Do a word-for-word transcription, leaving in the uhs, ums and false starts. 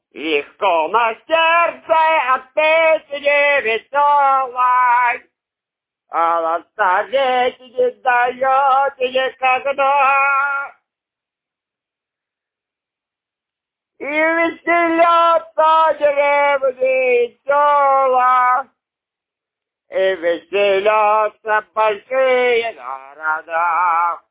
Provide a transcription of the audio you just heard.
Легко на сердце от песни веселой, а на старете не даете никогда. И веселятся деревни села, и веселятся большие города.